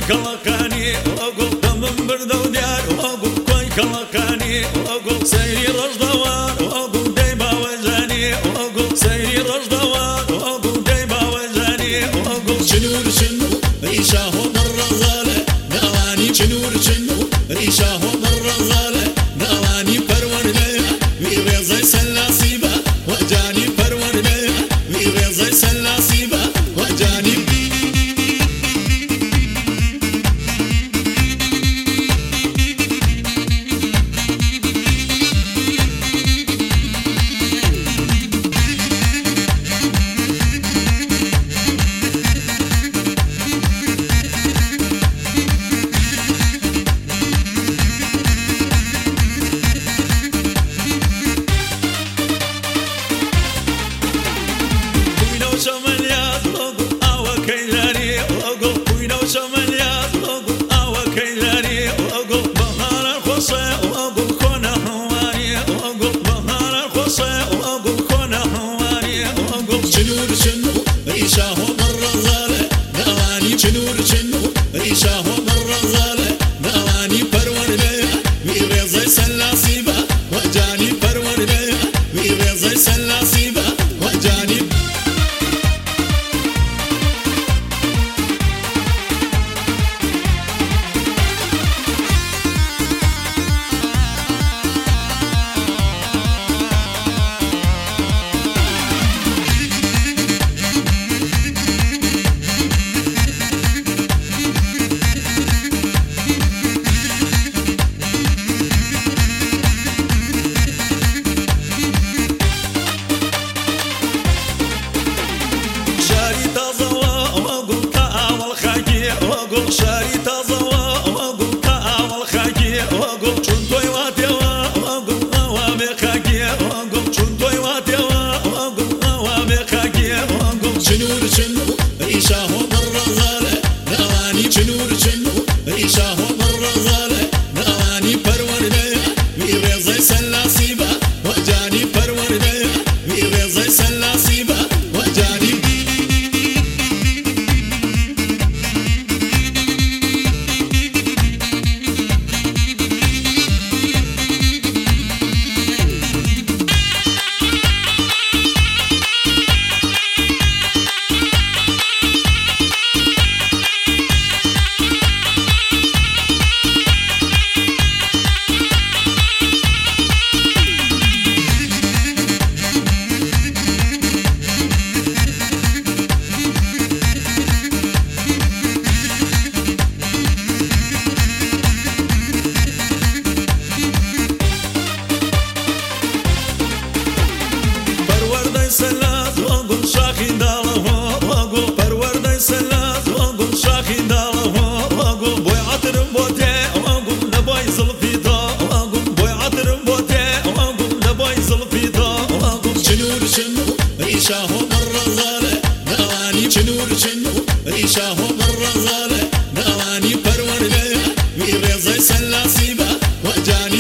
كلاكاني وأقول دم بردو ديار وأقول كوي كلاكاني وأقول سيري رجدوار وأقول ديما وزاني وأقول سيري رجدوار وأقول ديما وزاني وأقول شنور شنو ريشه مرة غالة نواني شنور شنو ريشه مرة غالة نواني برورنا ويرزي سلاسيبة وجاني برورنا ويرزي سلاسيبة وجاني شماليات وأقول أوا كيلاني وأقول وينو شماليات وأقول أوا كيلاني وأقول بهار الخصي وأقول كنا هواني وأقول بهار الخصي وأقول كنا هواني وأقول شنور شنو ريشه مرة غالة نواني شنور شنو ريشه مرة غالة نواني برورنا ويرزي سلاسيبة وجاني برورنا ويرزي سلاسيبة وجاني وأقول شاري تزوا وأقول كأول خاكي وأقول شنطي واتيوا وأقول أوامي خاكي وأقول شنطي واتيوا وأقول أوامي خاكي وأقول شنور شنو ريشه مرة غالة نواني شنور شنو ريشه مرة غالة نواني برورنا ويرزي سلاسيبة وجاني برورنا ويرزي سلاسيبة وجاني سلاز وأقول شاخي داله وأقول پروردة سلاز وأقول شاخي داله وأقول بوي عطر بوتي وأقول نبوي زلفيتا وأقول بوي عطر بوتي وأقول نبوي زلفيتا وأقول شنور شنو ريشه مرة غالة نواني شنور شنو ريشه مرة غالة نواني برورنا ويرزي سلاسيبة وجاني